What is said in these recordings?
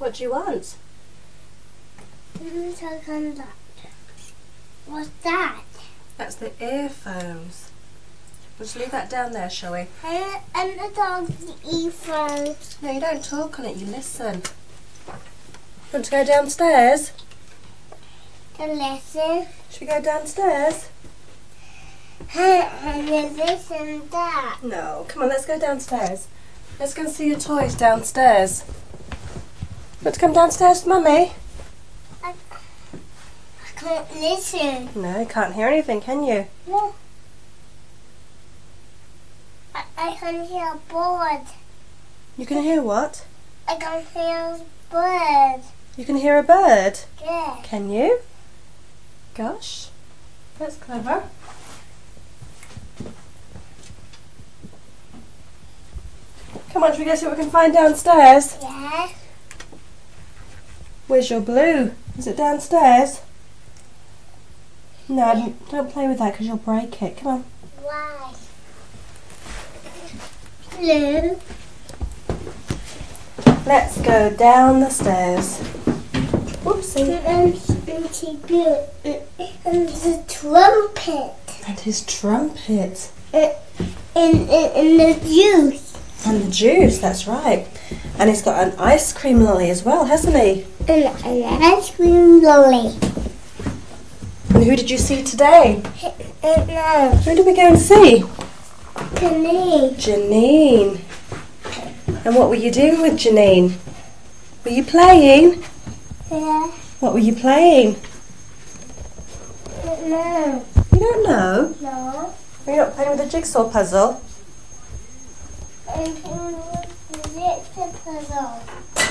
What do you want? What's that? That's the earphones. Let's leave that down there, shall we? And the dog's earphones. No, you don't talk on it, you listen. Want to go downstairs? To listen. Should we go downstairs? And this and that. No, come on, let's go downstairs. Let's go and see your toys downstairs. Want to come downstairs, Mummy? I can't listen. No, you can't hear anything, can you? No. I can hear a bird. You can hear what? I can hear a bird. You can hear a bird? Yeah. Can you? Gosh, that's clever. Come on, should we go see what we can find downstairs? Yeah. Where's your blue? Is it downstairs? No, don't play with that because you'll break it. Come on. Why? Blue. Let's go down the stairs. Whoopsie. And the trumpet. And his trumpet. And the juice. And the juice, that's right. And he's got an ice cream lolly as well, hasn't he? And an ice cream lolly. And who did you see today? No. Who did we go and see? Janine. Janine. And what were you doing with Janine? Were you playing? Yeah. What were you playing? No. You don't know? No. Are you not playing with a jigsaw puzzle? And it's a puzzle.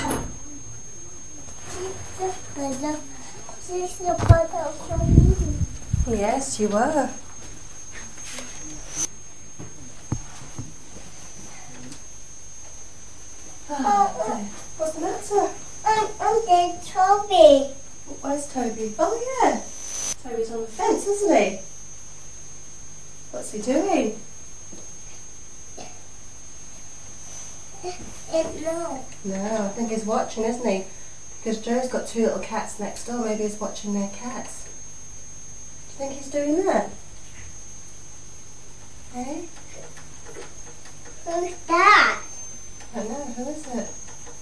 It's a puzzle for me. Yes, you were. What's the matter? I'm dead, Toby. Where's Toby? Oh yeah. Toby's on the fence, isn't he? What's he doing? No. No, I think he's watching, isn't he? Because Joe's got two little cats next door. Maybe he's watching their cats. Do you think he's doing that? Hey? Who's that? I don't know. Who is it?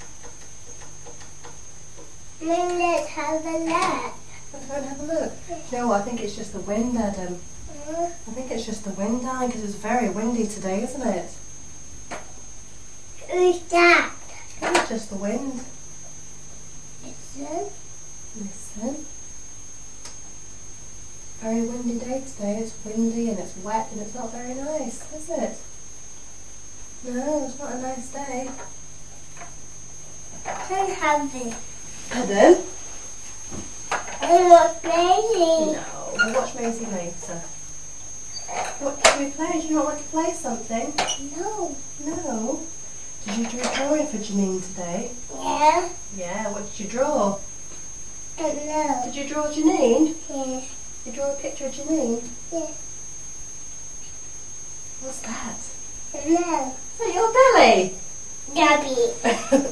Let's have a look. Let's go and have a look. You know what? I think it's just the wind, Adam. I think it's just the wind, darling, because it's very windy today, isn't it? Who's that? It's just the wind. Listen. Listen. Very windy day today. It's windy and it's wet and it's not very nice, is it? No, it's not a nice day. I have this. Pardon? I want Maisie. No, we'll watch Maisie later. What should we play? Do you not want to play something? No. No. Did you do a drawing for Janine today? Yeah. Yeah, what did you draw? No. Did you draw Janine? Yeah. You draw a picture of Janine? Yeah. What's that? No. Is that your belly? Gabby.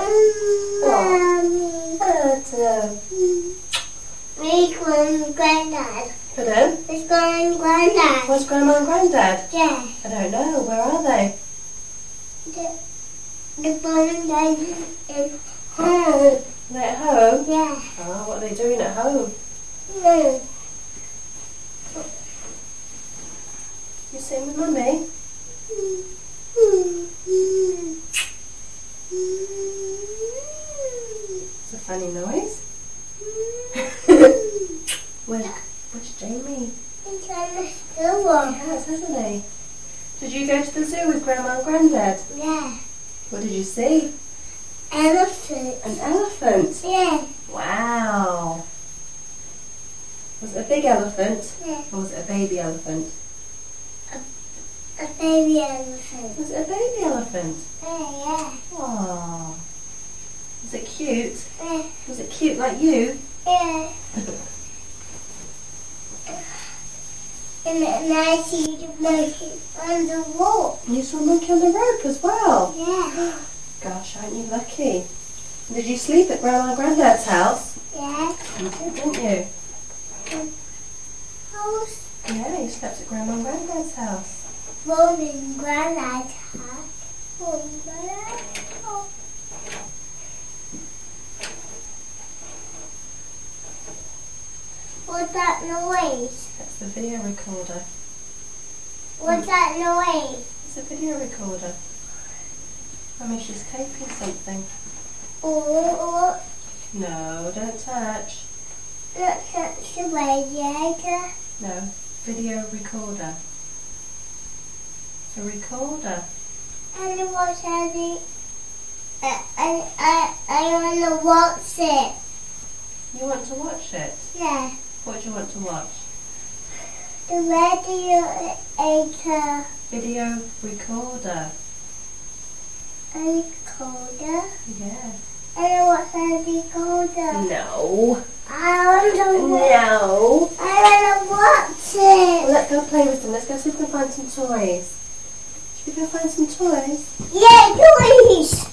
Oh. Adam. We're going Granddad. Pardon? It's going Granddad. Where's Grandma and Granddad? Yeah. I don't know. Where are they? The Granddad is home. Are they at home? Yeah. Oh, what are they doing at home? No. You sing with Mummy? It's a funny noise. Where's Jamie? He's on the store. He has, hasn't he? Did you go to the zoo with Grandma and Granddad? Yeah. What did you see? Elephant. An elephant? Yeah. Wow. Was it a big elephant? Yeah. Or was it a baby elephant? A baby elephant. Was it a baby elephant? Yeah. Aww. Was it cute? Yeah. Was it cute like you? Yeah. And I see the monkey on the rope. You saw a monkey on the rope as well? Yeah. Gosh, aren't you lucky? Did you sleep at Grandma and Granddad's house? Yeah. You did, didn't you? House. Yeah, you slept at Grandma and Granddad's house. Mom and Granddad's house. Mom and Granddad's house. What's that noise? That's the video recorder. What's that noise? It's a video recorder. Mummy, she's taping something. Oh, No, don't touch. look at the radiator. No, video recorder. It's a recorder. And what's that? I want to watch it. You want to watch it? Yeah. What do you want to watch? The radiator. Video recorder. A recorder. Yeah. And what's a recorder? No. I want to watch. No. I want to watch Well, it. let's go play with them. Let's go see if we can find some toys. Should we go find some toys? Yeah, please.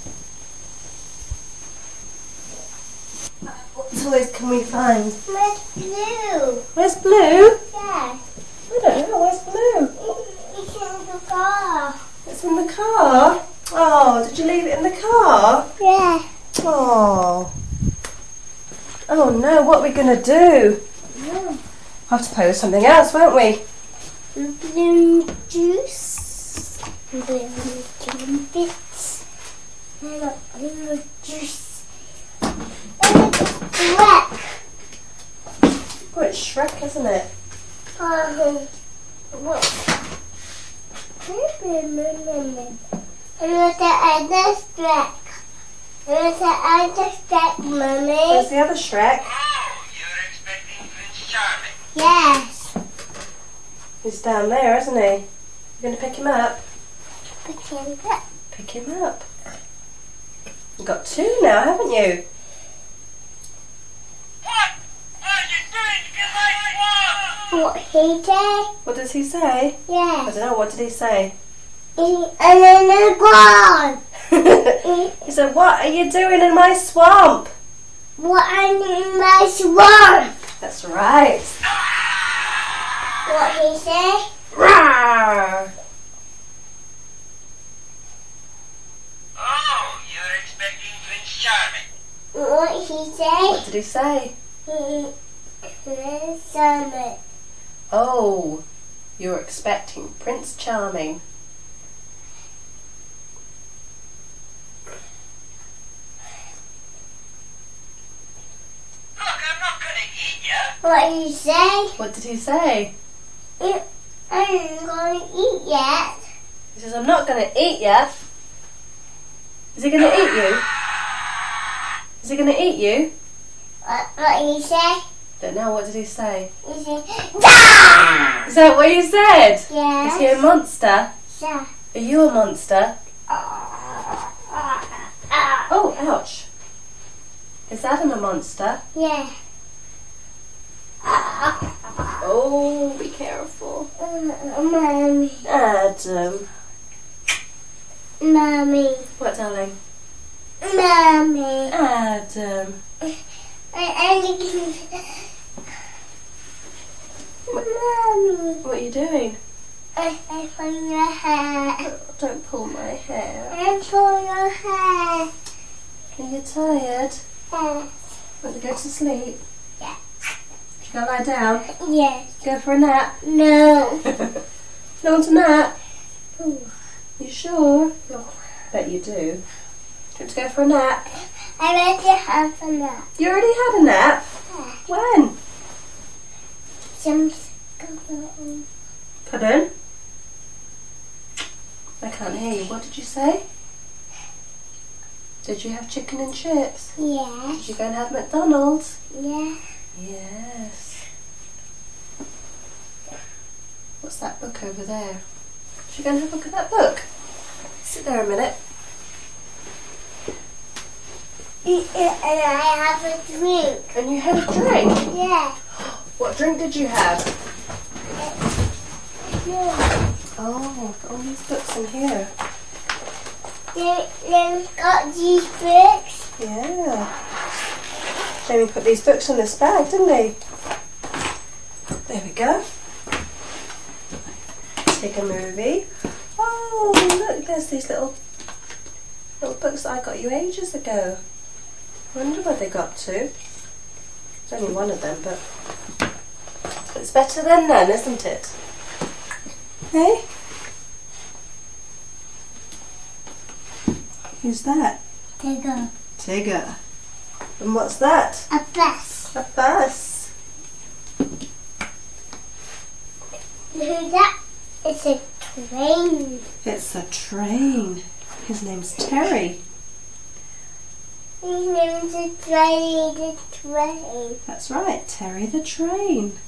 What toys can we find? Where's blue? Where's Blue? Yeah. I don't know. Where's Blue? It's in the car. It's in the car. Oh, did you leave it in the car? Yeah. Oh. Oh no, what are we going to do? We'll have to play with something else, won't we? Blue juice. Blue bits. I got blue juice. And it's black. Oh, it's Shrek, isn't it? What? And what's the other Shrek? And what's the other Shrek, Mummy? Where's the other Shrek? Oh, you're expecting Prince Charming. Yes. He's down there, isn't he? You're going to pick him up? Pick him up. Pick him up. You've got two now, haven't you? What are you doing to my swamp? What he did? What does he say? I Yeah. don't know, what did he say? And then the ground. He said, what are you doing in my swamp? What I in my swamp? That's right. What he say? Rawr. Oh, you're expecting Prince Charming. What he What say? did he say? Summit. Oh, you're expecting Prince Charming. Look, I'm not going to eat you. What he say? What did he say? I ain't gonna eat yet. He says, I'm not going to eat you. Is he going to eat you? Is he going to eat you? What he say? Don't know, what did he say? He say, die! Is that what he said? Is he a Yes. monster? Yeah. Are you a monster? Oh, ouch. Is Adam a monster? Yeah. Oh, be careful. Mommy. Adam. Mommy. What, darling? Mommy. Adam. Mommy. What are you doing? I pull your hair. Don't pull my hair. I pull your hair. Are you tired? Yes. Want to go to sleep? Yeah. Should I lie down? Yes. Go for a nap? No. You want a nap? No. You sure? Bet you do. Do you want to go for a nap? I already have a nap. You already had a nap? When? Pardon? I can't hear you. What did you say? Did you have chicken and chips? Yes. Did you go and have McDonald's? Yeah. Yes. What's that book over there? Should we go and have a look at that book? Sit there a minute. And I have a drink. And you had a drink? Yeah. What drink did you have? Yeah. Oh, got all these books in here. Then got these books. Yeah. Jamie put these books in this bag, didn't he? There we go. Take a movie. Oh, look, there's these little books that I got you ages ago. I wonder where they got to. There's only one of them, but it's better than none, isn't it? Hey? Who's that? Tigger. Tigger. And what's that? A bus. A bus. Who's that? It's a train. It's a train. His name's Terry. His name's a train. The train. That's right, Terry the train.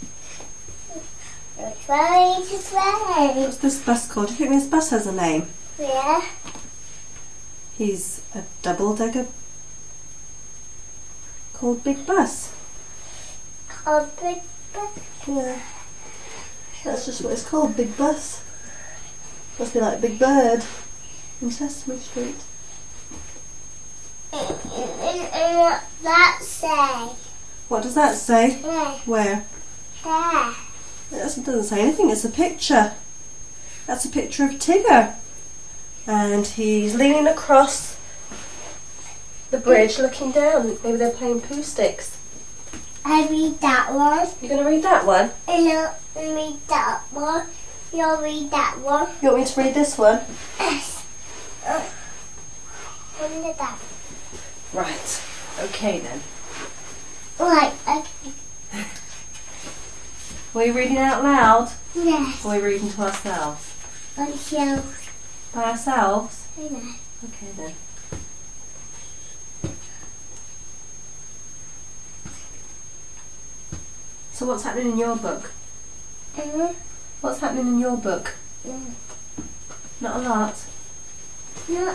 The train. The train. What's this bus called? Do you think this bus has a name? Yeah. He's a double-decker called Big Bus. A big bus. Yeah. That's just what it's called, Big Bus. Must be like Big Bird in Sesame Street. And what that say? What does that say? There. Where? There. It doesn't say anything, it's a picture. That's a picture of Tigger. And he's leaning across the bridge looking down. Maybe they're playing poo sticks. I read that one. You're going to read that one? And I'll read that one. You'll read that one. You want me to read this one? Yes. Under that. Right. Okay then. Right, okay. Are we reading out loud? Yes. Or are we reading to ourselves? On shelf. By ourselves? I know. Okay then. So what's happening in your book? What's happening in your book? Not a lot. No.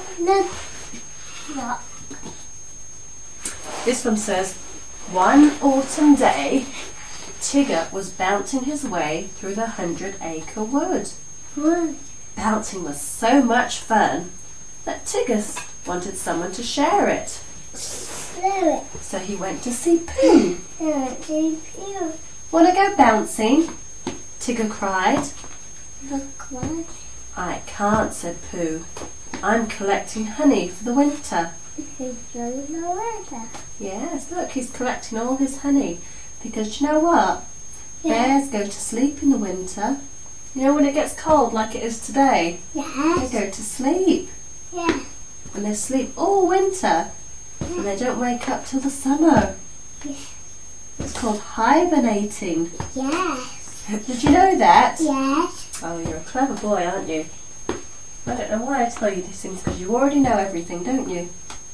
This one says, one autumn day, Tigger was bouncing his way through the 100-acre wood. One. Bouncing was so much fun that Tigger wanted someone to share it. Slow it. So he went to see Pooh. Pew. Want to go bouncing? Tigger cried. Look what? I can't, said Pooh. I'm collecting honey for the winter. He's blowing the weather. Yes, look, he's collecting all his honey. Because you know what? Yeah. Bears go to sleep in the winter. You know when it gets cold like it is today? They Yes. go to sleep. Yeah. And they sleep all winter. And they don't wake up till the summer. Yes. It's called hibernating. Yes. Did you know that? Yes. Oh, you're a clever boy, aren't you? I don't know why I tell you these things, because you already know everything, don't you?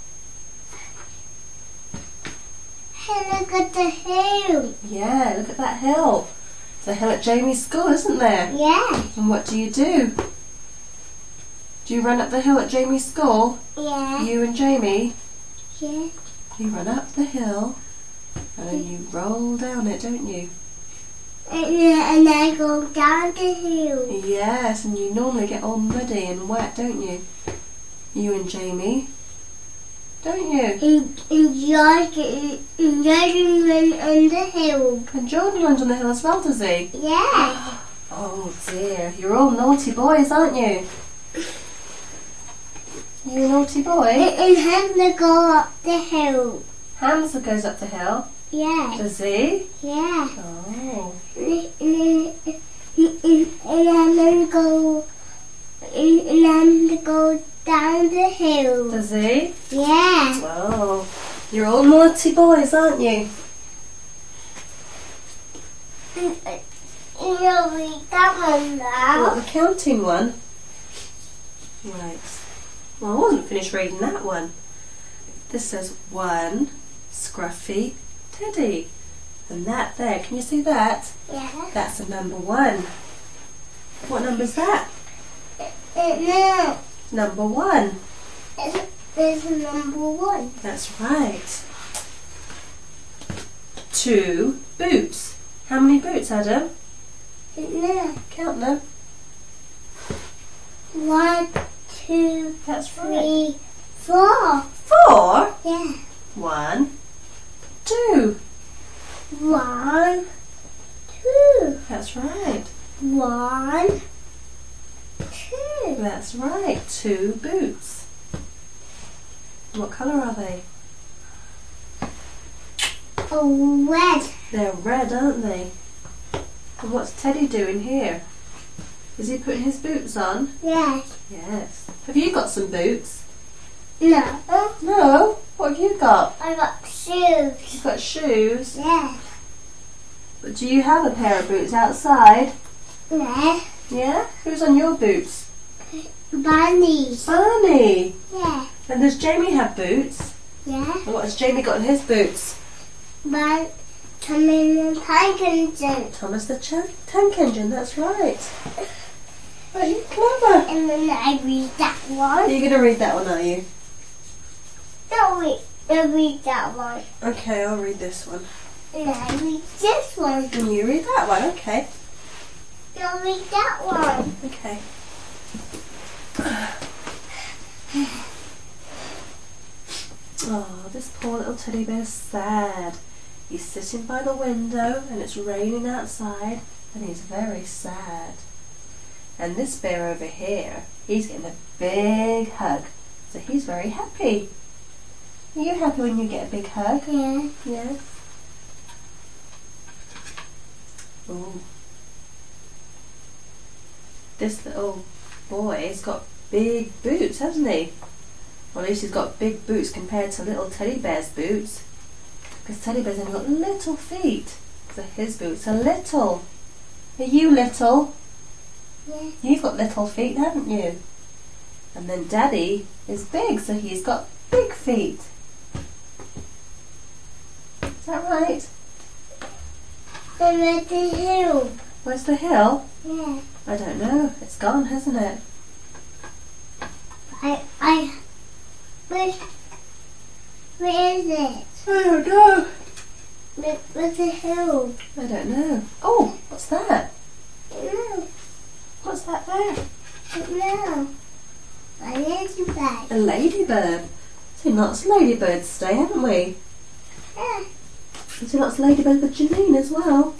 Hey, look at the hill. Yeah, look at that hill. There's a hill at Jamie's school, isn't there? Yes. And what do? Do you run up the hill at Jamie's school? Yeah. You and Jamie? Yeah. You run up the hill and then you roll down it, don't you? And I go down the hill. Yes, and you normally get all muddy and wet, don't you? You and Jamie. Don't you? And Jordan went on the hill. And Jordan runs on the hill as well, does he? Yeah. Oh dear, you're all naughty boys, aren't you? You a naughty boy? And Hannah go up the hill. Hamza goes up the hill. Yeah. Does he? Yeah. Oh. And Hannah go down the hill. Does he? Yeah. Oh. You're all naughty boys, aren't you? You'll read that one now. What, the counting one? Right. Well, I wasn't finished reading that one. This says 1 scruffy teddy. And that there, can you see that? Yeah. That's a number 1. What number's that? No. Number 1. There's a number 1. That's right. 2 boots. How many boots, Adam? No. Count them. 1, 2, That's right. 3, 4. 4? Yeah. 1, 2. 1, 2. That's right. 1, 2. That's right. 2 boots. What colour are they? Oh, red. They're red, aren't they? And what's Teddy doing here? Is he putting his boots on? Yes. Yes. Have you got some boots? No. No. What have you got? I got shoes. You've got shoes. Yes. But do you have a pair of boots outside? No. Yeah? Who's on your boots? Bunnies. Barney. Yeah. And does Jamie have boots? Yeah. And what has Jamie got in his boots? But Tommy the Tank Engine. Thomas the Tank Engine, that's right. Oh, you're clever. And then I read that Are one. you going to read that one, are you? Don't read that one. Okay, I'll read this one. And I read this one. And you read that one, okay. Don't read that one. Okay. Oh, this poor little teddy bear's sad. He's sitting by the window and it's raining outside and he's very sad. And this bear over here, he's getting a big hug. So he's very happy. Are you happy when you get a big hug? Yeah. Yes. Ooh. This little boy's got big boots, hasn't he? Well, at least he's got big boots compared to little teddy bear's boots. Because teddy bear's only got little feet. So his boots are little. Are you little? Yeah. You've got little feet, haven't you? And then Daddy is big, so he's got big feet. Is that right? And where's the hill? Where's the hill? Yeah. I don't know. It's gone, hasn't it? Where is it? I don't know. Where's the hill? I don't know. Oh, what's that? No. What's that there? No. Why is it back? A ladybird. Seen lots of ladybirds today, haven't we? Yeah. We've seen lots of ladybirds with Janine as well.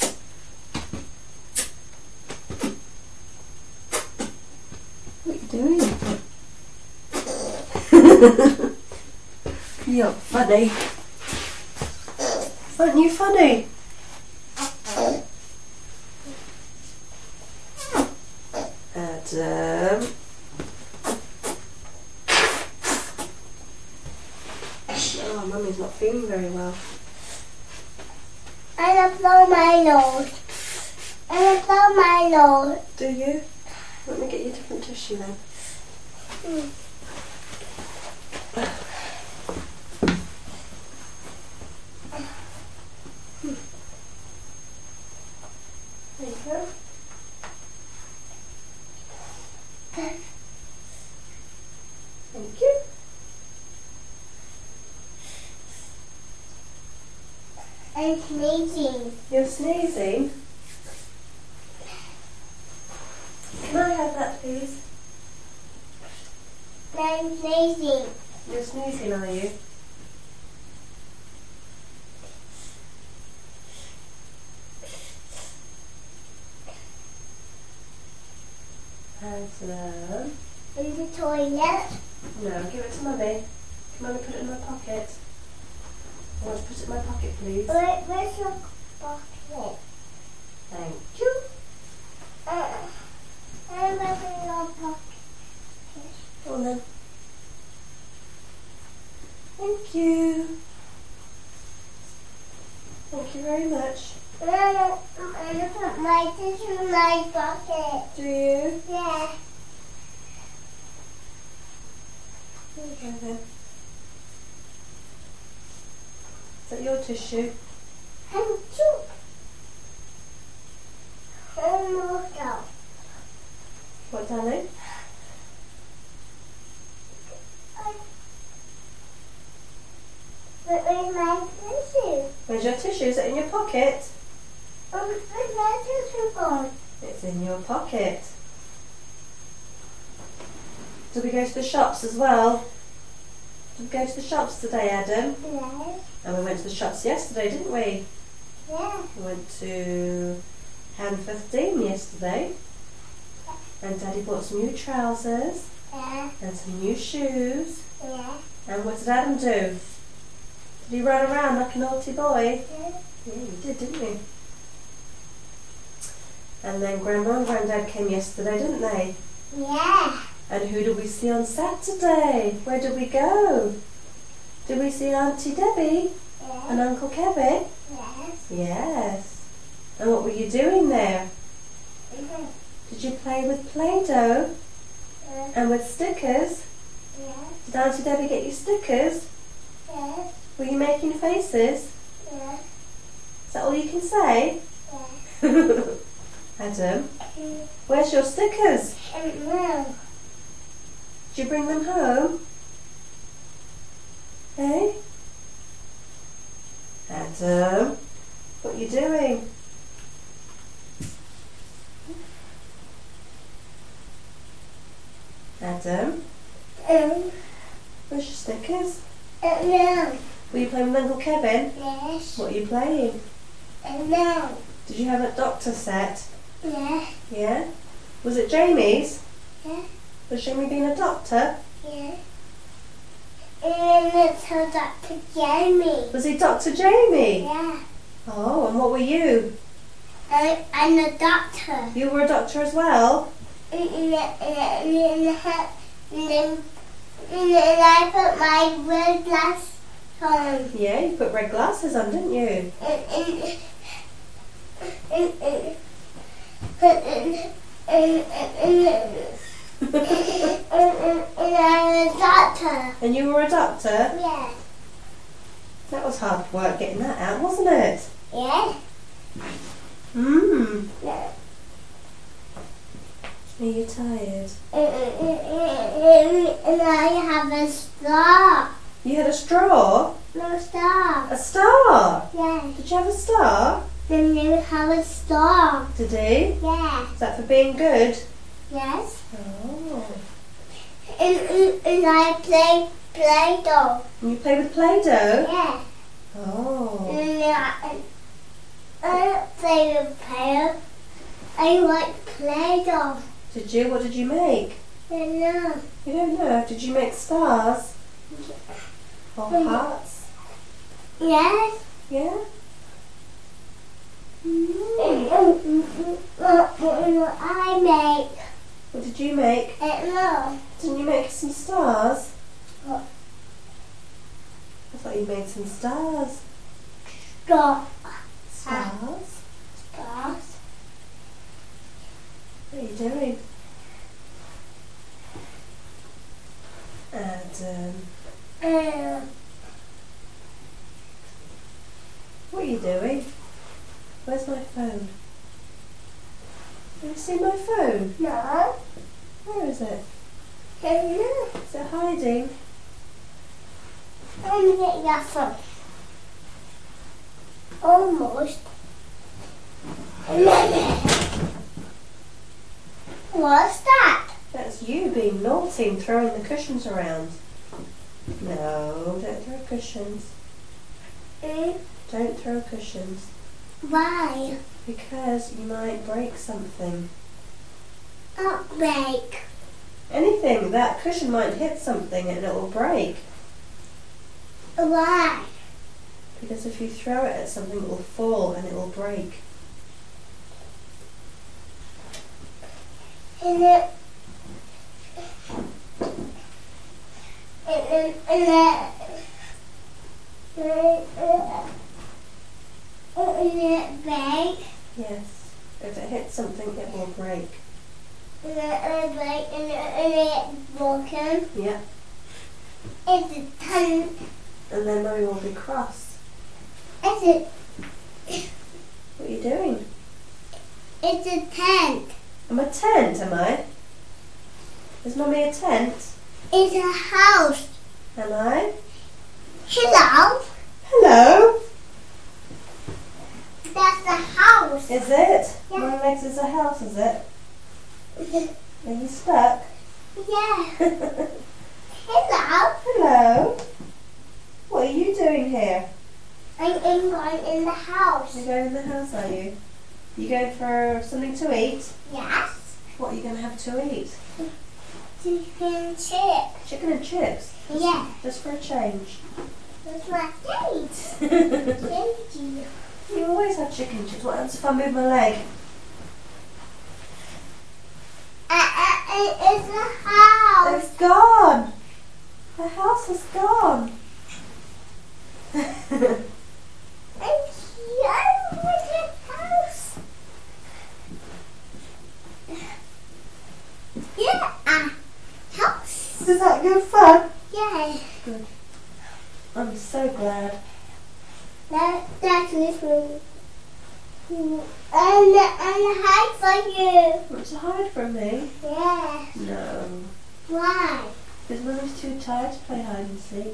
What are you doing? You're funny. Aren't you funny? Adam. Oh, Mummy's not feeling very well. I don't blow my nose. I don't blow my nose. Do you? Let me get you a different tissue then. There you go. Thank you. I'm sneezing. You're sneezing. Can I have that, please? I'm sneezing. You're sneezing, are you? Adam. In the toilet. No, give it to Mummy. Can Mummy put it in my pocket? I want to put it in my pocket, please. Where's your pocket? Thank you. I'm in your pocket. Go on then. Thank you. Thank you very much. I'm gonna put my tissue in my pocket. Do you? Yeah. Okay then. Is that your tissue? I'm cute. I'm moved out. What, darling? Where's my tissue? Where's your tissue? Is it in your pocket? Where's my tissue gone? It's in your pocket. Did we go to the shops as well? Did we go to the shops today, Adam? Yes. And we went to the shops yesterday, didn't we? Yeah. We went to Hanforth Dean yesterday. And Daddy bought some new trousers Yeah. and some new shoes. Yeah. And what did Adam do? Did he run around like a naughty boy? Yeah. Yeah, he did, didn't he? And then Grandma and Grandad came yesterday, didn't they? Yeah. And who did we see on Saturday? Where did we go? Did we see Auntie Debbie and Uncle Kevin? Yes. Yes. And what were you doing there? Did you play with Play-Doh and with stickers? Yes. Did Auntie Debbie get you stickers? Yes. Were you making faces? Yes. Is that all you can say? Adam, where's your stickers? No. Did you bring them home? Hey? Adam, what are you doing? Adam, where's your stickers? No. Were you playing with Uncle Kevin? Yes. What are you playing? No. Did you have a doctor set? Yeah. Yeah? Was it Jamie's? Yeah. Was Jamie being a doctor? Yeah. And it's her Dr. Jamie. Was he Dr. Jamie? Yeah. Oh, and what were you? I'm a doctor. You were a doctor as well? And I put my red glass on. Yeah, you put red glasses on, didn't you? And I'm a doctor. And you were a doctor? Yeah. That was hard work getting that out, wasn't it? Yeah. Are you tired? And I have a star. You had a straw? No star. A star? Yeah. Did you have a star? Then you have a star. Did he? Yeah. Is that for being good? Yes. Oh. And I play Play-Doh. And you play with Play-Doh? Yeah. Oh. And I don't play with Play-Doh. I like Play-Doh. Did you? What did you make? I know. You don't know. Did you make stars? Or hearts? Yes. Yeah? What I make? What did you make? No. Didn't you make some stars? What? I thought you made some stars. Stars. Stars? Stars. What are you doing? Adam. What are you doing? Where's my phone? Have you seen my phone? No. Where is it? No. Is it hiding? I'm getting that phone. Almost. What's that? That's you being naughty and throwing the cushions around. No, don't throw cushions. Don't throw cushions. Why? Because you might break something. Not break. Anything. That cushion might hit something and it will break. Why? Because if you throw it at something, it will fall and it will break. And it break. Yes. If it hits something, it will break. And it broken. Yeah. It's a ton. And then Mummy will be cross. It's a. What are you doing? It's a tent. I'm a tent, am I? Is Mummy a tent? It's a house. Am I? Hello. Hello? That's the house. Is it? Yeah. Mummy Legs is a house, is it? Are you stuck? Yeah. Hello. Hello? What are you doing here? I'm going in the house. You're going in the house, are you? You going for something to eat? Yes. What are you going to have to eat? Chicken chip. Chicken and chips? Yeah. Just for a change. That's my date. Thank you. You always have chicken and chips. What happens if I move my leg? It's the house. It's gone. The house is gone. I'm here with the house. Yeah. House. Is that good fun? Yeah. Good. I'm so glad. That's this one. And hide for you. Want to hide from me? Yeah. No. Why? Because Mummy's too tired to play hide and seek.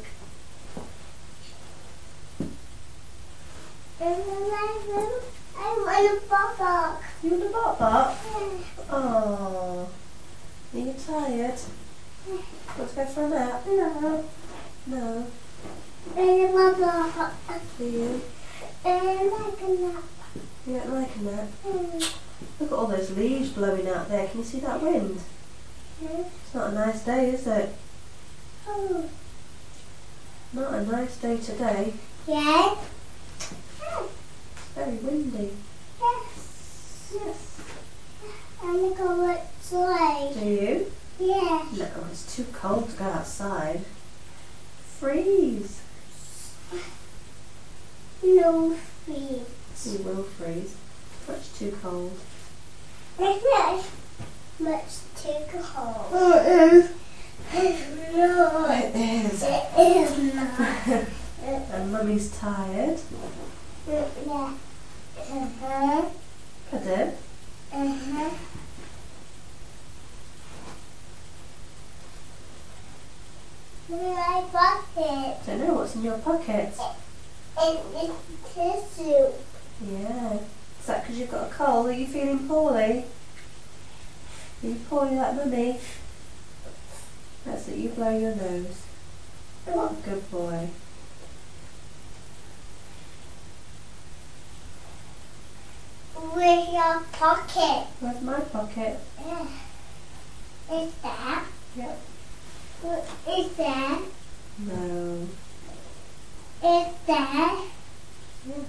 In my room, I want a bubble. You want a bot bot? Oh. Are you tired? Want to go for a nap? No. No. In a bubble. Do you? And like a nap. You don't like a nap? Look at all those leaves blowing out there. Can you see that wind? It's not a nice day, is it? Oh. Not a nice day today. Yeah. It's very windy. Yes. Yes. I'm gonna go outside. Do you? Yeah. No, it's too cold to go outside. Freeze. No feet. You will freeze. Much too cold. It's not much too cold. Oh, it is. No. It is. It is not. And Mummy's tired. Yeah. Uh-huh. Pardon? Uh-huh. My pocket. Don't know what's in your pocket. And it's tissue. Yeah. Is that because you've got a cold? Are you feeling poorly? Are you poorly like Mummy? That's it, you blow your nose. Good boy. Where's your pocket? Where's my pocket? Is that? Yep. What is that? No. Is that? Yeah.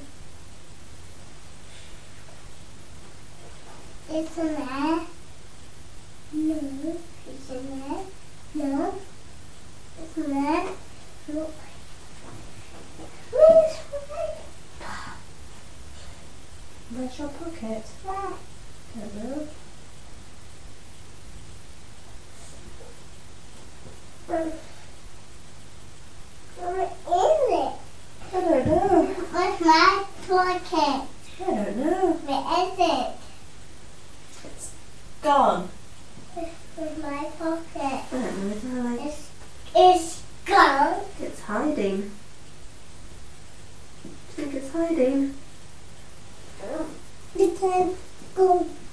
Is that? No. Is that? No. Is that? No. Where's Where's your pocket? my Don't know. Where is it? I don't know. Where's my pocket? I don't know. Where is it? It's gone. Where's my pocket? I don't know, darling. It's gone. It's hiding. Do you think it's hiding? You can go.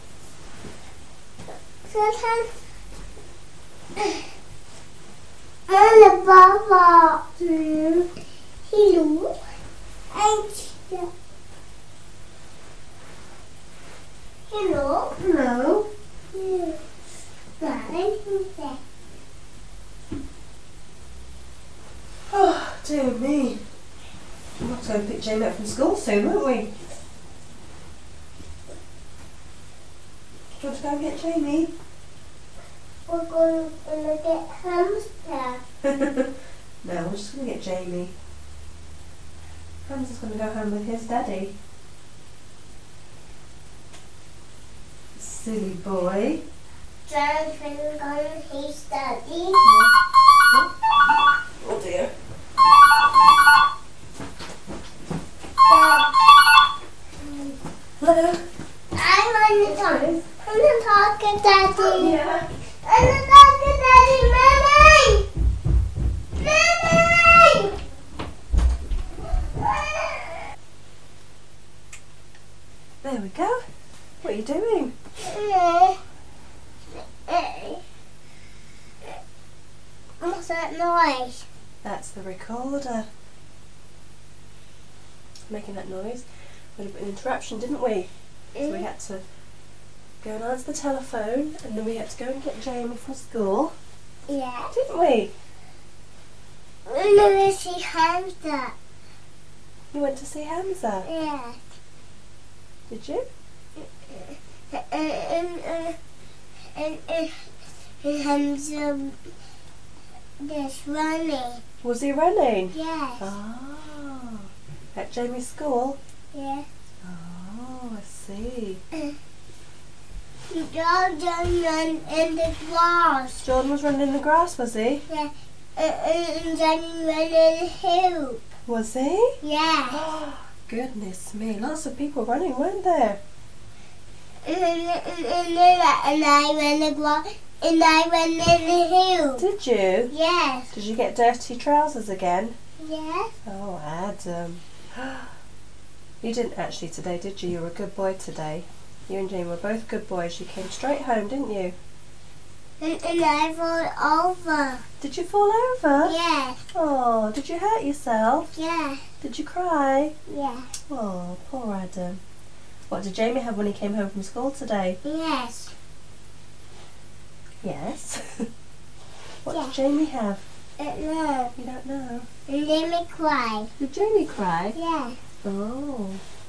Sometimes I'm a bubble. Do you? Hello. I'm here. Hello. Hello. Yes. Darling, who's that? Oh, dear me. We'll have to go and pick Jamie up from school soon, won't we? Do you want to go and get Jamie? We're going to get hamster. No, we're just going to get Jamie. Hamster's going to go home with his daddy. Silly boy. Jonathan going to his daddy. Oh dear. Hello. I want to talk. I'm going to talk to Daddy. Yeah. I'm going to talk to Daddy. Mommy! There we go. What are you doing? What's that noise? That's the recorder. making that noise. We had an interruption, didn't we? So we had to go and answer the telephone, and then we had to go and get Jamie from school. Yeah. Didn't we? We're going to see Hamza. You went to see Hamza? Yeah. Did you? And Hamza is running. Was he running? Yes. Ah. At Jamie's school? Yeah. Oh, I see. Jordan ran in the grass. Jordan was running in the grass, was he? Yeah. And Johnny ran in the hill. Was he? Yeah. Goodness me, lots of people running, weren't there? And I ran the grass. And I ran in the hill. Did you? Yes. Did you get dirty trousers again? Yes. Oh, Adam. You didn't actually today, did you? You were a good boy today. You and Jamie were both good boys. You came straight home, didn't you? And I fell over. Did you fall over? Yes. Oh, did you hurt yourself? Yes. Did you cry? Yes. Oh, poor Adam. What did Jamie have when he came home from school today? Yes. Yes. What Yeah. did Jamie have? No. You don't know. And let me cry. Did Jamie cry? Yes. Oh.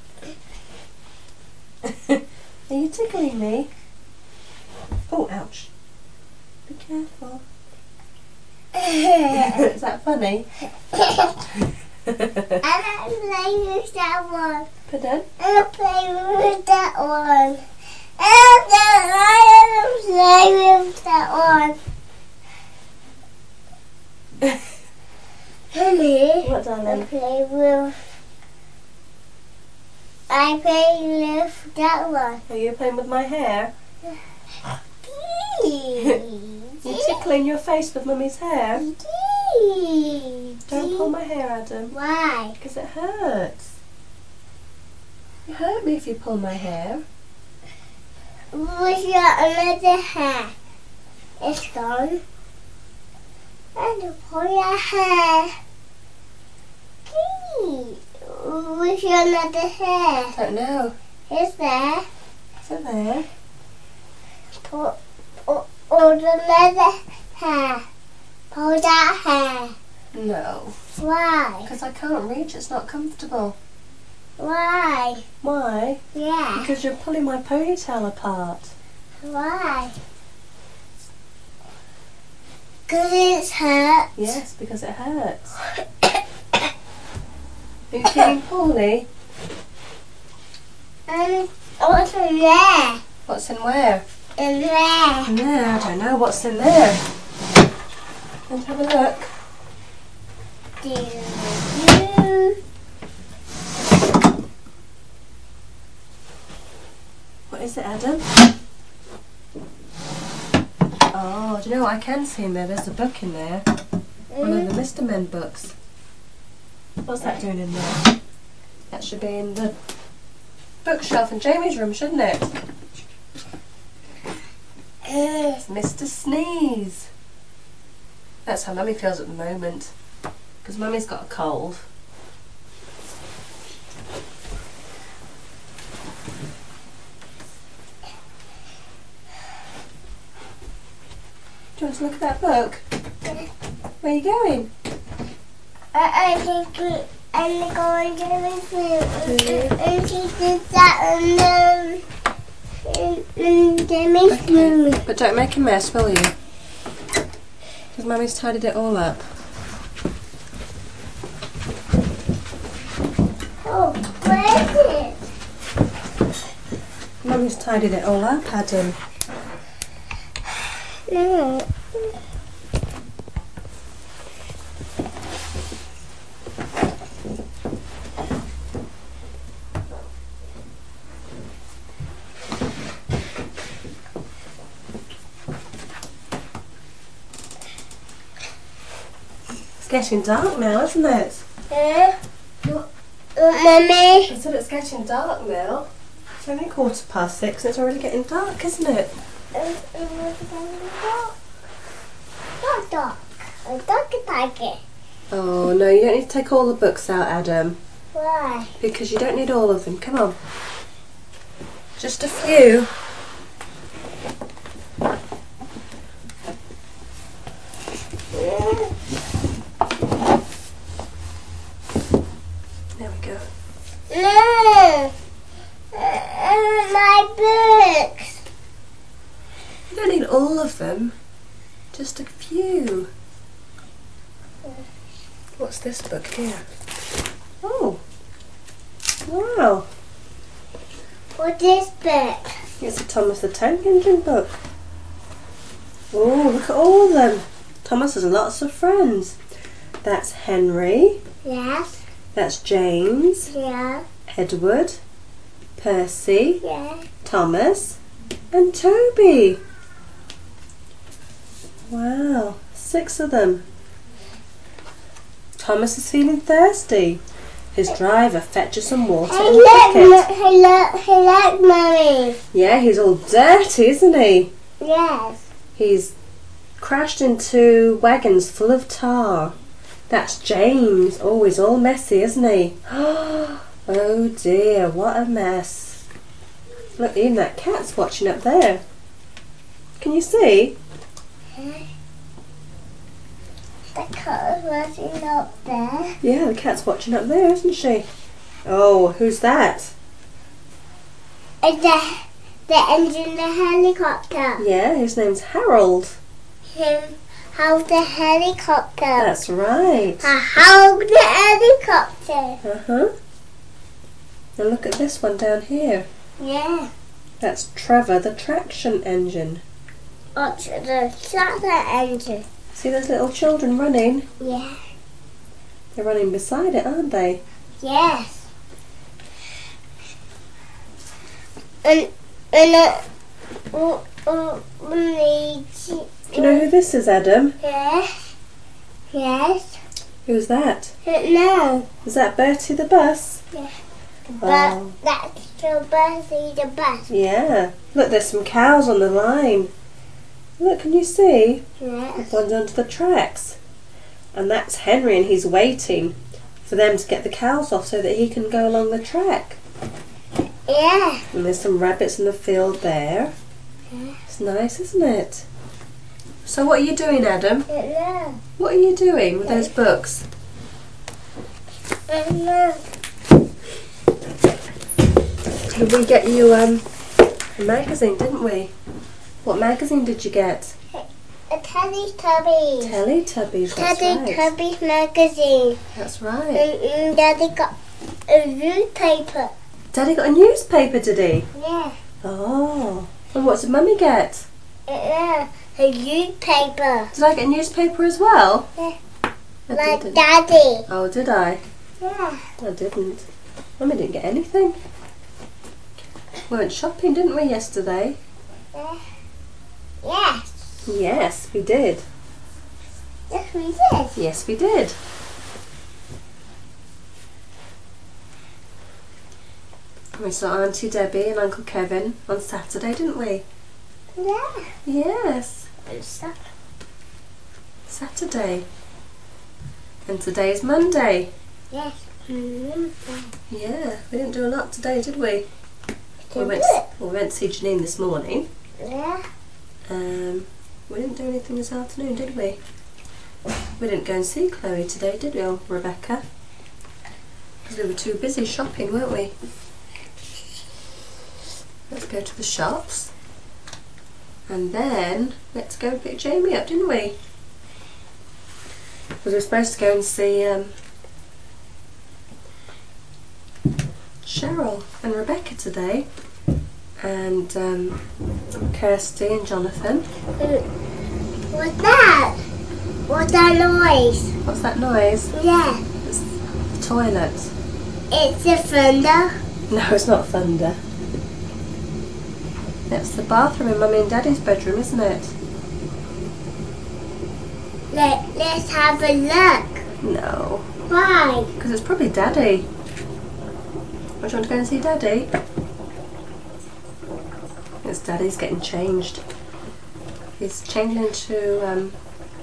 Are you tickling me? Oh, ouch. Be careful. Is that funny? I don't play with that one. Pardon? I don't play with that one. I don't play with that one. Honey, What, darling? I play with that one. Are you playing with my hair? You're tickling your face with Mummy's hair. Don't pull my hair, Adam. Why? Because it hurts. You hurt me if you pull my hair. With your another hair. It's gone. And pull your hair. With your another hair. Don't know. It's there. Is it there? Or the leather hair. Pull that hair. No. Why? Because I can't reach. It's not comfortable. Why? Why? Yeah. Because you're pulling my ponytail apart. Why? Because it's hurt. Yes, because it hurts. Are you feeling poorly? And what's in there? What's in where? In there. In there? I don't know what's in there. Let's have a look. What is it, Adam? Oh, do you know what I can see in there? There's a book in there. One of the Mr. Men books. What's that doing in there? That should be in the bookshelf in Jamie's room, shouldn't it? It's Mr. Sneeze. That's how Mummy feels at the moment. Because Mummy's got a cold. Do you want to look at that book? Where are you going? I think I'm going to and she did that in Jimmy's room. But don't make a mess, will you? Because Mummy's tidied it all up. Oh, where is it? Mummy's tidied it all up, Adam. No. It's getting dark now, isn't it? Mummy? I said it's getting dark now. It's only 6:15 and it's already getting dark, isn't it? Not dark. A dark tiger. Oh no, you don't need to take all the books out, Adam. Why? Because you don't need all of them. Come on. Just a few. There we go. No! My books! You don't need all of them. Just a few. What's this book here? Oh. Wow. What's this book? It's a Thomas the Tank Engine book. Oh, look at all of them. Thomas has lots of friends. That's Henry. Yes. That's James. Yeah. Edward. Percy. Yeah. Thomas. And Toby. Wow. 6 of them. Thomas is feeling thirsty. His driver fetches some water in a bucket. He like Mummy. Yeah, he's all dirty, isn't he? Yes. He's crashed into wagons full of tar. That's James. Oh, he's all messy, isn't he? Oh dear, what a mess. Look, even that cat's watching up there. Can you see? The cat is watching up there. Yeah, the cat's watching up there, isn't she? Oh, who's that? It's the engine, the helicopter. Yeah, his name's Harold. How's the helicopter? That's right. How's the helicopter? Uh-huh. And look at this one down here. Yeah. That's Trevor the traction engine. What's the tractor engine? See those little children running? Yeah. They're running beside it, aren't they? Yes. Do you know who this is, Adam? Yes. Yes. Who's that? No. Is that Bertie the bus? Yeah. Oh. But that's the Bertie the bus. Yeah. Look, there's some cows on the line. Look, can you see? Yes. One's onto the tracks. And that's Henry, and he's waiting for them to get the cows off so that he can go along the track. Yeah. And there's some rabbits in the field there. It's nice, isn't it? So what are you doing, Adam? No. What are you doing with those books? No. Did we get you a magazine, didn't we? What magazine did you get? A Teletubbies. Teletubbies, that's right. Teletubbies magazine. That's right. And Daddy got a newspaper. Daddy got a newspaper, did he? Yeah. Oh. And what did Mummy get? Yeah. A newspaper. Did I get a newspaper as well? Yeah. I Like didn't. Daddy. Oh, did I? Yeah. I didn't. Mummy didn't get anything. We went shopping, didn't we, yesterday? Yeah. Yes. Yes, we did. Yes, we did. Yes, we did. We saw Auntie Debbie and Uncle Kevin on Saturday, didn't we? Yeah. Yes, And stuff. Saturday. And today's Monday. Yes. Yeah, we didn't do a lot today, did we? We Did went it? to see Janine this morning. Yeah. We didn't do anything this afternoon, did we? We didn't go and see Chloe today, did we, or Rebecca? Because we were too busy shopping, weren't we? Let's go to the shops. And then, let's go and pick Jamie up, didn't we? Because we were supposed to go and see Cheryl and Rebecca today. And Kirsty and Jonathan. What's that? What's that noise? What's that noise? Yeah. It's the toilet. It's the thunder. No, it's not thunder. It's the bathroom in Mummy and Daddy's bedroom, isn't it? Let's have a look. No, Why? because it's probably Daddy. Would you want to go and see Daddy? It's Daddy's getting changed. He's changing into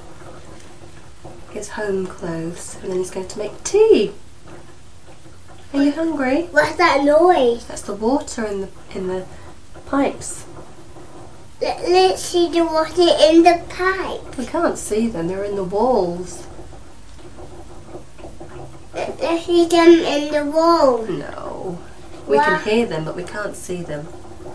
his home clothes, and then he's going to make tea. Are you hungry? What's that noise? That's the water in the pipes. Let's see the water in the pipe. We can't see them. They're in the walls. Let's see them in the wall. No. We Why? can hear them, but we can't see them.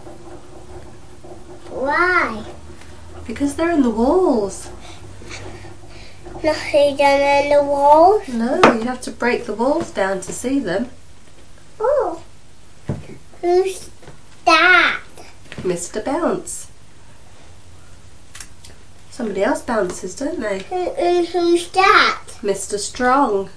Why? Because they're in the walls. Not see them in the wall. No, you have to break the walls down to see them. Oh. Who's that? Mr. Bounce. Somebody else bounces, don't they? Who's that? Mr. Strong.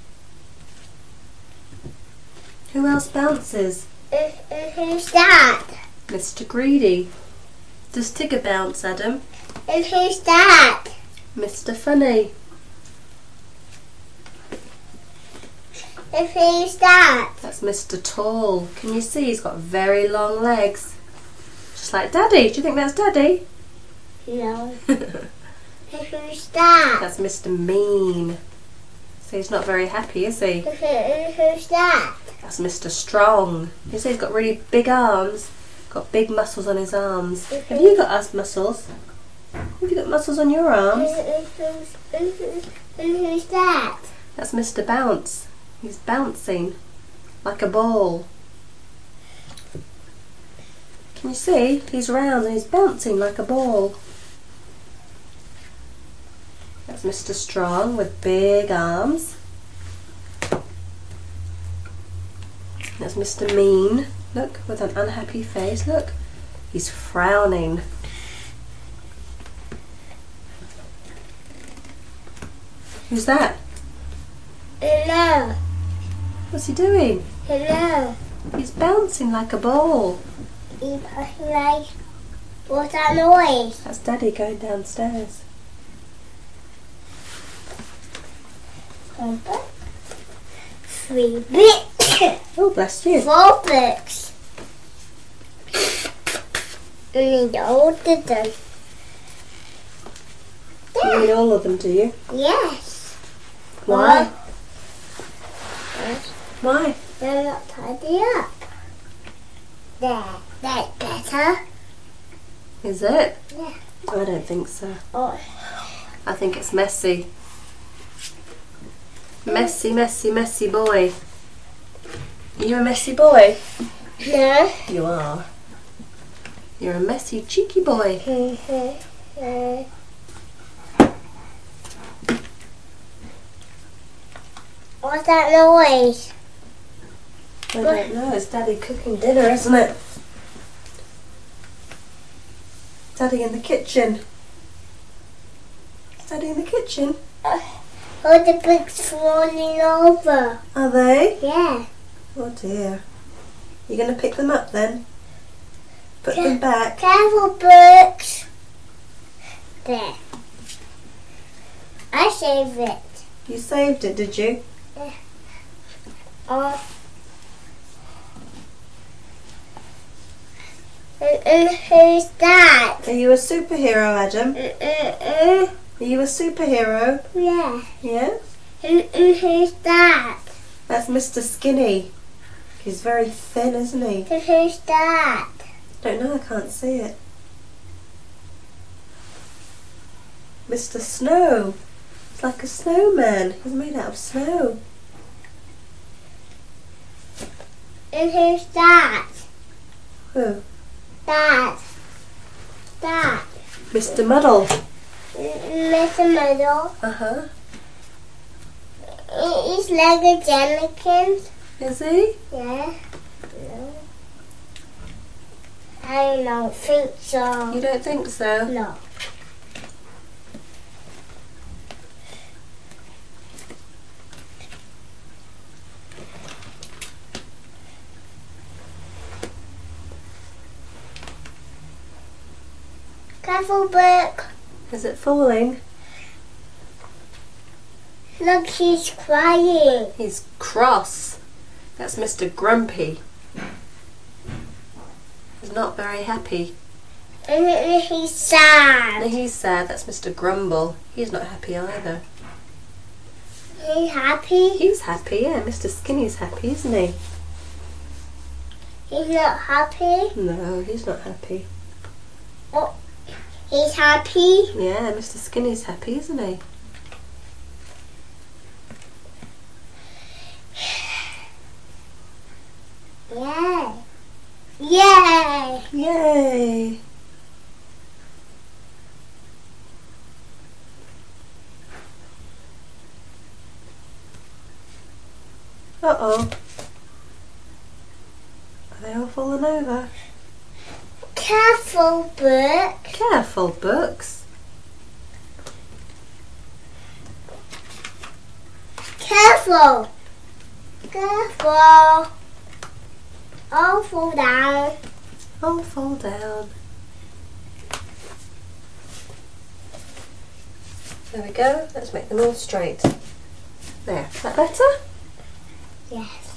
Who else bounces? Who's that? Mr. Greedy. Does Tigger bounce, Adam? And who's that? Mr. Funny. And who's that? That's Mr. Tall. Can you see he's got very long legs? Just like Daddy. Do you think that's Daddy? No. And who's that? That's Mr. Mean. So he's not very happy, is he? And who's that? That's Mr. Strong. You see he's got really big arms. Got big muscles on his arms. Have you got us muscles? Have you got muscles on your arms? And who's that? That's Mr. Bounce. He's bouncing like a ball. Can you see? He's round and he's bouncing like a ball. That's Mr. Strong with big arms. That's Mr. Mean. Look, with an unhappy face. Look, he's frowning. Who's that? Hello. What's he doing? Hello. He's bouncing like a ball. You like what's that noise? That's Daddy going downstairs. Number 3 books. Oh, bless you. 4 books. You need all of them. You need all of them, do you? Yes. Why? Yes. Why? They're not tidy up. There. That's better. Is it? Yeah. I don't think so. Oh. I think it's messy. Messy, messy, messy boy. Are you a messy boy? No. You are. You're a messy, cheeky boy. What's that noise? I don't know. It's Daddy cooking dinner, isn't it? Daddy in the kitchen. Is Daddy in the kitchen? Oh, the books falling over. Are they? Yeah. Oh dear. You going to pick them up then? Put them back. Careful, books. There. I saved it. You saved it, did you? Oh. And who's that? Are you a superhero, Adam? Are you a superhero? Yeah. Yeah? And who's that? That's Mr. Skinny. He's very thin, isn't he? And who's that? Don't know, I can't see it. Mr. Snow. It's like a snowman. He's made out of snow. And who's that? Who? That. That. Mr. Muddle. Mr. Muddle. Uh-huh. He's like a Jenkins. Is he? Yeah. No. I don't think so. You don't think so? No. Careful, book. Is it falling? Look, he's crying. He's cross. That's Mr. Grumpy. He's not very happy. And he's No, sad. he's sad. That's Mr. Grumble. He's not happy either. He's happy. He's happy, yeah. Mr. Skinny's happy, isn't he? He's not happy. No, he's not happy. Oh, he's happy. Yeah, Mr. Skinny's happy, isn't he? Yeah. Yay! Yay! Uh-oh. Are they all falling over? Careful, book. Careful, books. Careful. Careful. All fall down. All fall down. There we go. Let's make them all straight. There. Is that better? Yes.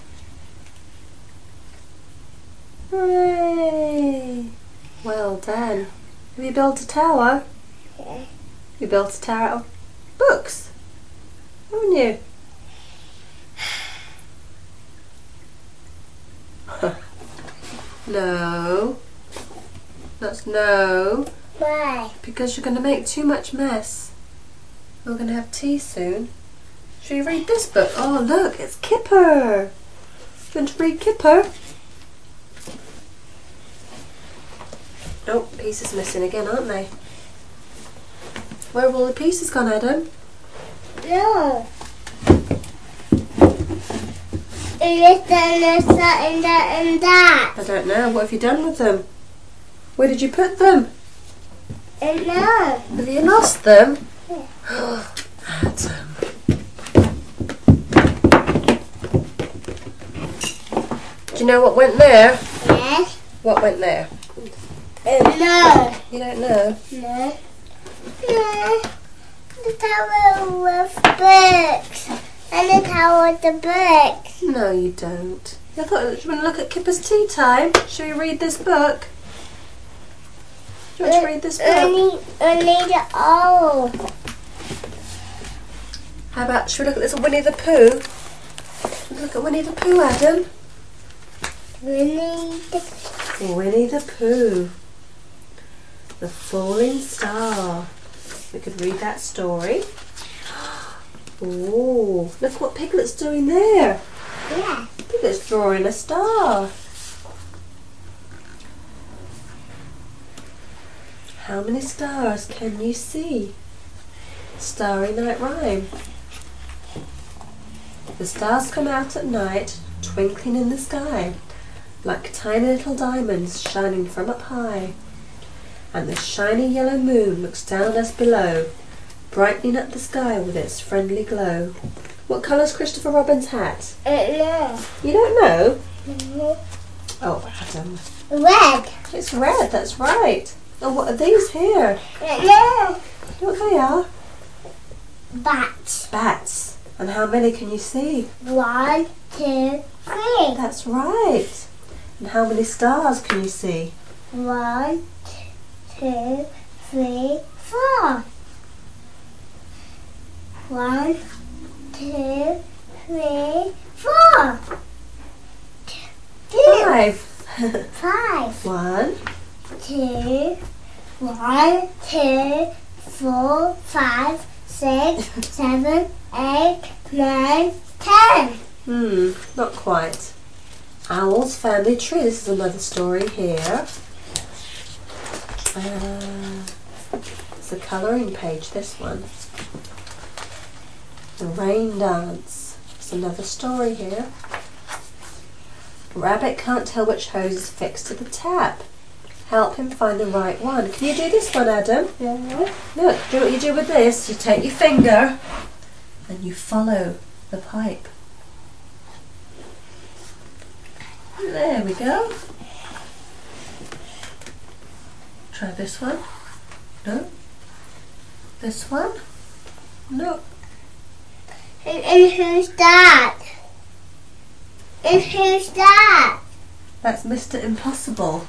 Hooray! Well done. Have you built a tower? Yeah. You built a tower out of books, haven't you? No. That's no. Why? Because you're going to make too much mess. We're going to have tea soon. Should we read this book? Oh, look, it's Kipper. You want to read Kipper? Oh, pieces missing again, aren't they? Where have all the pieces gone, Adam? No. It's that and that and that. I don't know. What have you done with them? Where did you put them? And no. Have you lost them? Adam. Do you know what went there? Yes. What went there? No. You don't know? No. No. The tower with books. And the tower with the books. No, you don't. I thought you want to look at Kipper's tea time. Shall we read this book? Do you want to read this book? Only the old. How about, should we look at this Winnie the Pooh? Look at Winnie the Pooh, Adam. Winnie the Winnie the Pooh. The Falling Star. We could read that story. Oh, look what Piglet's doing there. Yeah. Piglet's drawing a star. How many stars can you see? Starry Night Rhyme. The stars come out at night, twinkling in the sky, like tiny little diamonds shining from up high. And the shiny yellow moon looks down at us below, brightening up the sky with its friendly glow. What colour's Christopher Robin's hat? No. You don't know? No. Oh, Adam. Red. It's red, that's right. Oh, what are these here? No. Look, they are. Bats. Bats. And how many can you see? 1, 2, 3. That's right. And how many stars can you see? 1, 2, 3, 4. 1, 2, 3, 4. 2, 5. 5. 1, 2, 1, 2, 4, 5, 6, 7, 8, 9, 10. Not quite. Owl's Family Tree. This is another story here. It's a colouring page, this one. The Rain Dance. It's another story here. Rabbit can't tell which hose is fixed to the tap. Help him find the right one. Can you do this one, Adam? No. Look, do what you do with this. You take your finger and you follow the pipe. There we go. Try this one. No. This one. No. And who's that? And who's that? That's Mr. Impossible.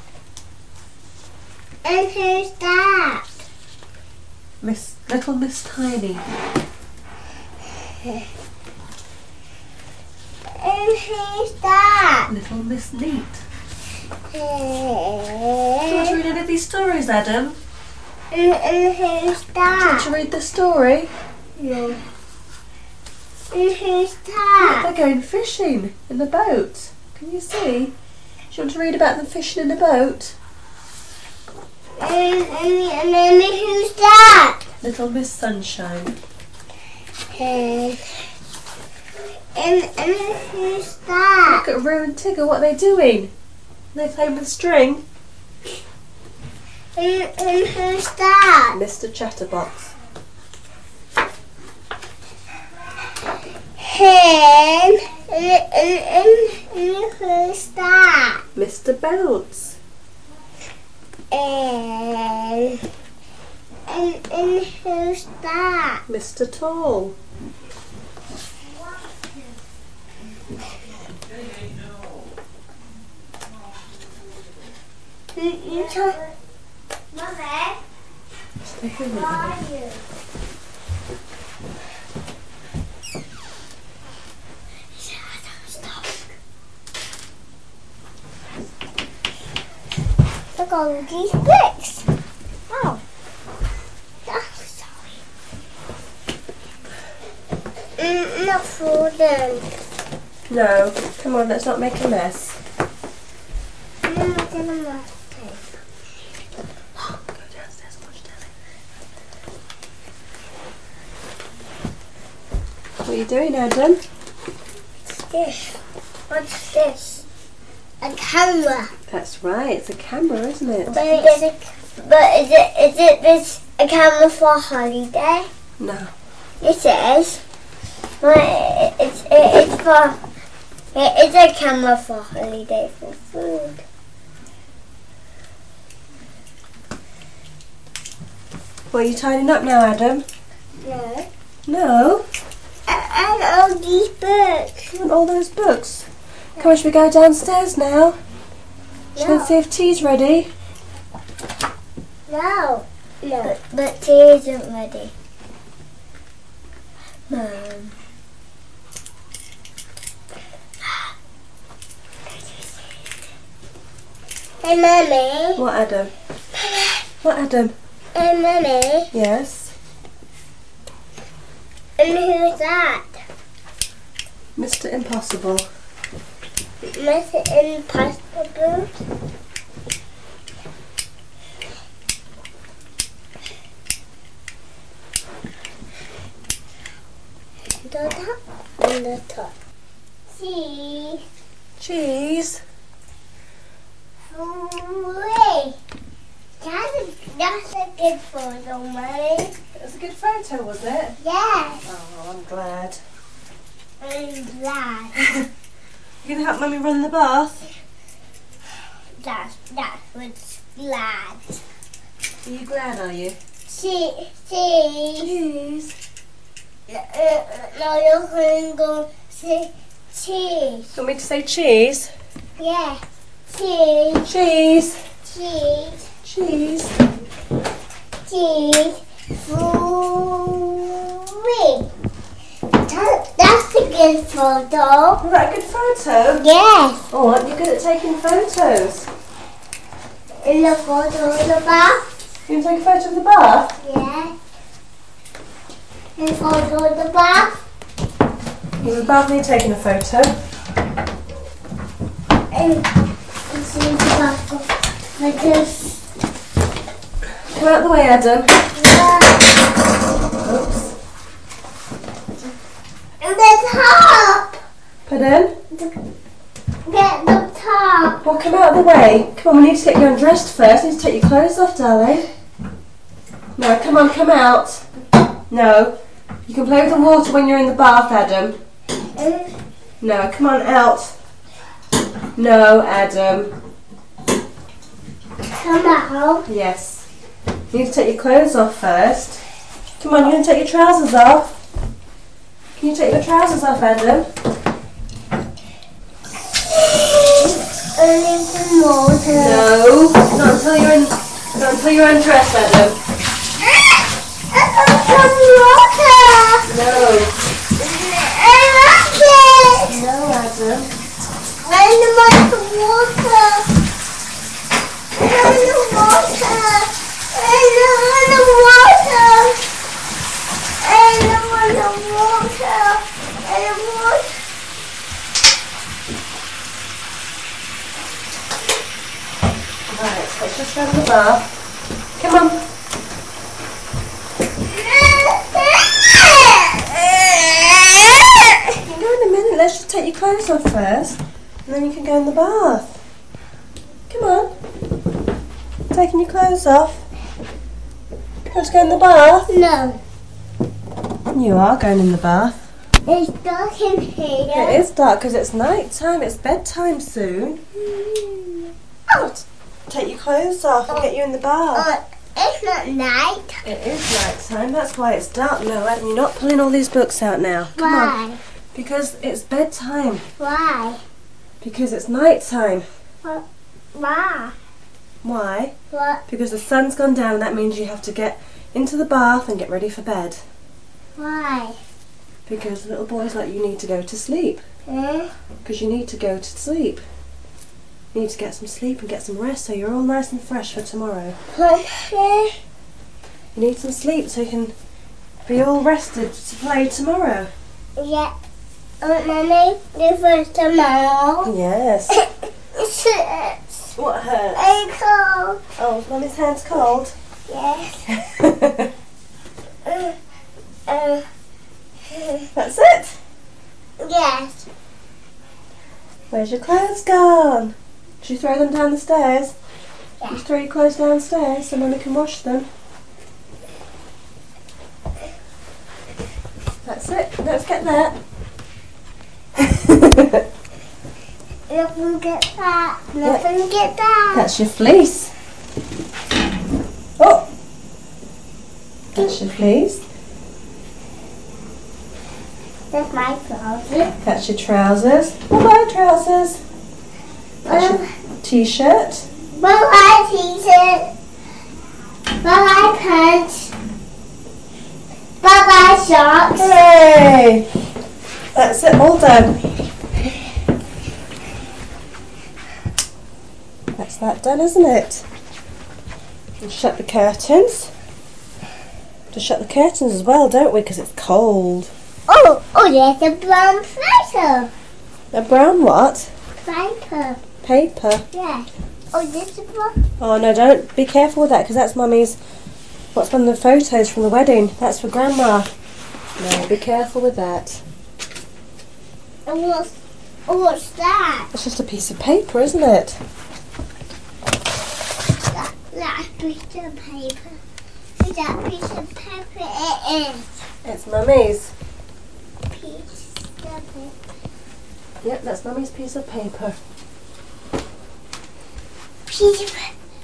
And who's that? Little Miss Tiny. And who's that? Little Miss Neat. Do you want to read any of these stories, Adam? And who's Do you want that? to read the story? No. And who's They're that? going fishing in the boat. Can you see? Do you want to read about them fishing in the boat? And then who's that? Little Miss Sunshine. And who's that? Look at Roo and Tigger, what are they doing? They're playing with string. And who's that? Mr. Chatterbox. And who's that? Mr. Bounce. And who's that? Mr. Tall. You tell Mummy, Stay here, where Adam. are you? Look at all these bricks. Oh, that's sorry. Not for them. No, come on, let's not make a mess. I'm not gonna mess. Go downstairs and watch telly. What are you doing, Adam? What's this? What's this? A camera. That's right, it's a camera, isn't it? But is it this a camera for holiday? No. It is. But it's for. It is a camera for holiday for food. Well, are you tidying up now, Adam? No. No. And all these books. You want all those books? Come on, should we go downstairs now? Should we No. see if tea's ready? No. No. But tea isn't ready. Mom. Hey, Mummy. What, Adam? What, Adam? Hey, Mummy. Yes? And who's that? Mr. Impossible. Mr. Impossible. The top and the top. See. Cheese. Wait. That's a good photo, Mommy. It was a good photo, was it? Yes. Oh, I'm glad. I'm glad. You gonna help Mummy run the bath? That was glad. Are you glad, are you? See. Cheese. No, you're going to go say cheese. You want me to say cheese? Yeah. Cheese. Cheese. Cheese. Cheese. Cheese. Wait. That's a good photo. Was that a good photo? Yes. Oh, aren't you good at taking photos? In the photo in the bath. You can take a photo of the bath? Yeah. In the photo in the bath. You were above me taking a photo. And it's in the bath like this. Come out the way, Adam. Yeah. Oops. And the top. Pardon? Get the top. Well, come out of the way. Come on, we need to get you undressed first. You need to take your clothes off, darling. No, come on, come out. No. You can play with the water when you're in the bath, Adam. No, come on, out. No, Adam. Come out. Yes. You need to take your clothes off first. Come on, you're going to take your trousers off. Can you take your trousers off, Adam? Only some water. No, not until you're undressed, Adam. Some water. No. And the water. And the water. Right, let's just run the bath. Come on. You can go in a minute. Let's just take your clothes off first, and then you can go in the bath. Come on. Taking your clothes off. Let's go in the bath. No. You are going in the bath. It's dark in here. It is dark because it's night time. It's bedtime soon. Oh, take your clothes off and get you in the bath. It's not night. It is night time. That's why it's dark. No, Adam, you're not pulling all these books out now. Come on. Why? Because it's bedtime. Why? Because it's night time. Why? Why? What? Because the sun's gone down and that means you have to get into the bath and get ready for bed. Why? Because little boys like you need to go to sleep. Because you need to go to sleep. You need to get some sleep and get some rest so you're all nice and fresh for tomorrow. You need some sleep so you can be all rested to play tomorrow. Yeah. Mommy, this was tomorrow. Yes. It hurts. What hurts? I'm cold. Oh, Mummy's hand's cold. Yes. That's it. Yes. Where's your clothes gone? Did you throw them down the stairs? Yeah. Just throw your clothes downstairs so Mummy can wash them. That's it. Let's get that. Nothing get that. Nothing get that. That's your fleece. Oh! That's your fleece. That's my clothes. That's your trousers. What about trousers? That's your t-shirt. Bye-bye t-shirt. Bye-bye pants. Bye-bye socks. Hooray! That's it, all done. That's that done, isn't it? And shut the curtains. To shut the curtains as well, don't we? Because it's cold. Oh, there's a brown paper. A brown what? Paper. Paper. Yeah. Oh, this is one. Oh no, don't be careful with that because that's Mummy's. What's one of the photos from the wedding? That's for Grandma. No, be careful with that. And what's that? It's just a piece of paper, isn't it? That piece of paper. That piece of paper it is. It's Mummy's. Piece of paper. Yep, that's Mummy's piece of paper. Piece of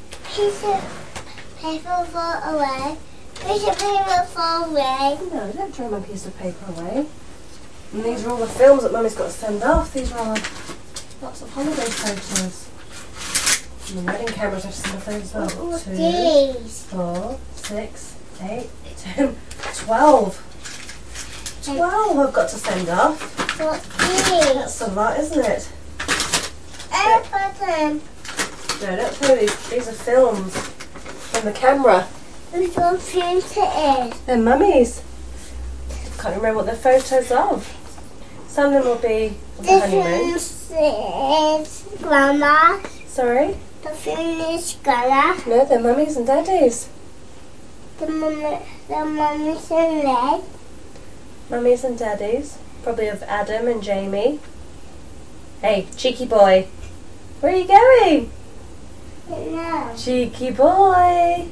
paper fall away. Piece of paper fall away. No, don't throw my piece of paper away. And these are all the films that Mummy's got to send off. These are all lots of holiday photos. And the wedding cameras have to send off those as well. What's 2, these? 4, 6, 8, 10, 12. 12 I've got to send off. What's these? That's a lot, isn't it? Elephant. No, don't throw these. These are films from the camera. Which one films it is? They're Mummy's. Can't remember what they're photos of. Some of them will be of the The honeymoon. film is Grandma. Sorry? The film is Grandma. No, they're Mummy's and Daddy's. The mommy's in red. Mummy's and Daddy's. Probably of Adam and Jamie. Hey, cheeky boy. Where are you going? No. Cheeky boy.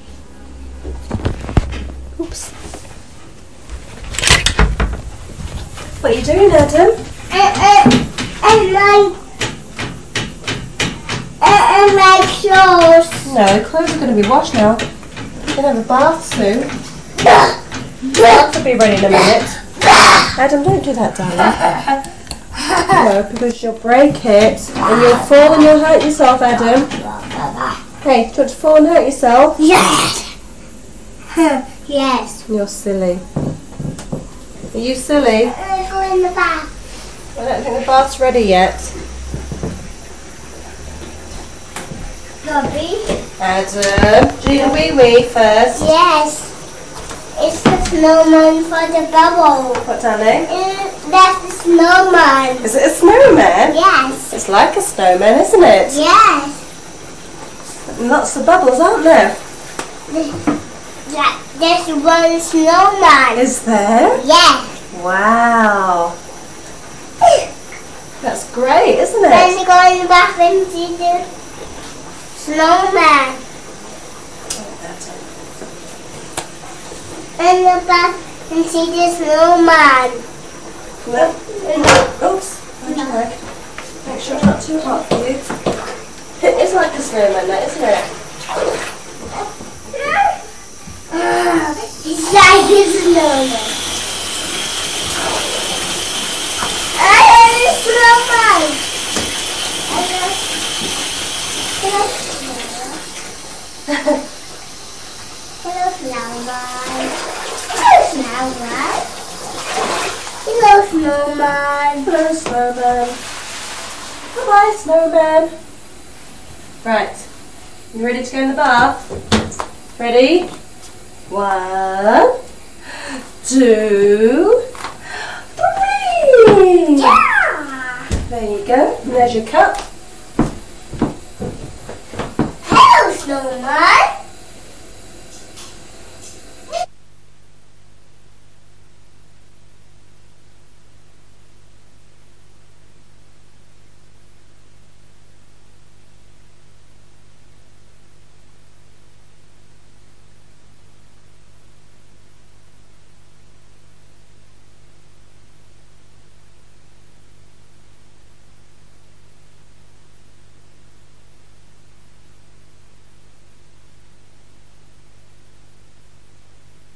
Oops. What are you doing, Adam? And my clothes. No, the clothes are going to be washed now. You're going to have a bath soon. The bath will be ready in a minute. Adam, don't do that, darling. No, because you'll break it and you'll fall and you'll hurt yourself, Adam. Hey, do you want to fall and hurt yourself? Yes. Yes. You're silly. Are you silly? Let's go in the bath. I don't think the bath's ready yet. Bobby? Adam, do your wee-wee first. Yes. It's the snowman for the bubble. What, darling? That's the snowman. Is it a snowman? Yes. It's like a snowman, isn't it? Yes. And lots of bubbles, aren't there? There's one snowman. Is there? Yes. Wow. That's great, isn't Then it? you go in the bathroom and see the snowman. In the bath and see the snowman. No. Oops. Okay. Make sure it's not too hot for you. It is like a snowman, that, isn't it? It's like a snowman. I have a snowman. Hello, snowman. Hello, snowman. Hello, snowman. Bye-bye, snowman. Right. You ready to go in the bath? Ready? 1, 2, 3. Yeah. There you go. And there's your cup. Hello, snowman.